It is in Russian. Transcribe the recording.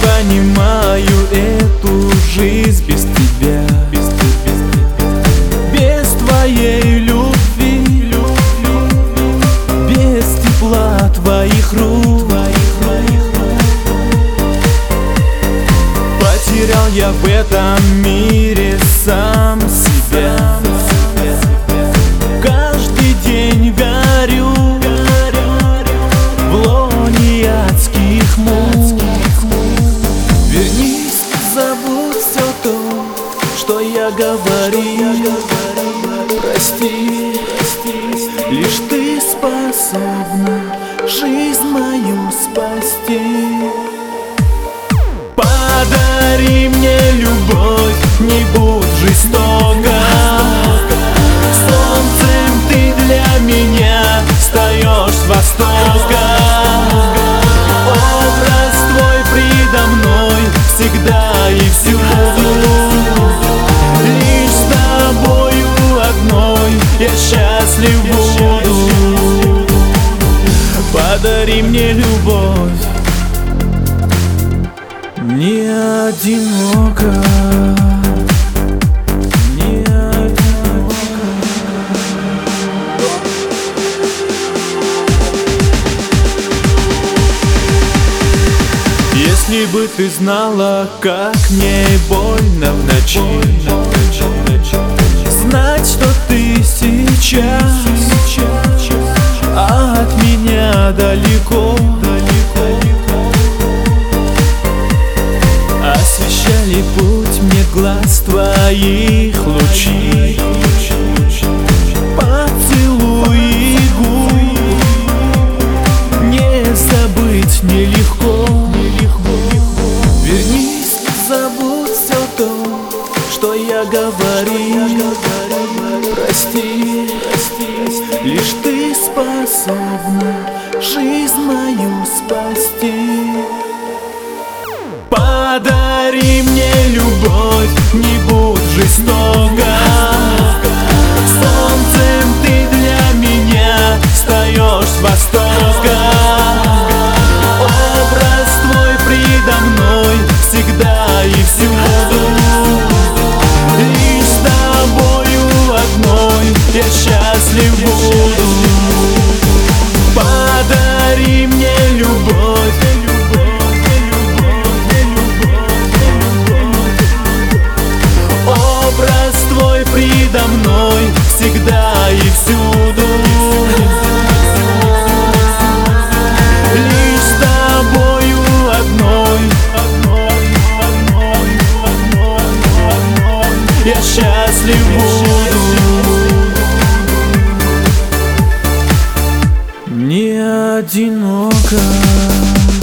понимаю эту жизнь без тебя, без твоей любви, без тепла твоих рук. Потерял я в этом мире сам себя. Каждый день горю в лоне адских мук. Вернись, забудь все то, что я говорил. Прости, лишь ты способна жизнь мою спасти. Подари мне любовь, не будь жестока. Солнцем ты для меня встаешь с востока. Образ твой предо мной всегда и всюду. Лишь с тобою одной я счастлив буду. Подари мне любовь, не одиноко, не одиноко. Если бы ты знала, как мне больно в ночи, знать, что ты сейчас от меня далеко. Освещали путь мне глаз твоих лучей, поцелуи губ не забыть нелегко. Вернись, забудь все то, что я говорил. Прости, лишь ты способна жизнь мою спасти. Подари мне любовь, не будь жестока. Солнцем ты для меня встаешь с востока. Образ твой предо мной всегда и всюду. Лишь с тобою одной я счастлив буду. Подари мне любовь, образ твой предо мной всегда и всюду. Лишь с тобою одной я счастлив буду. Не одиноко.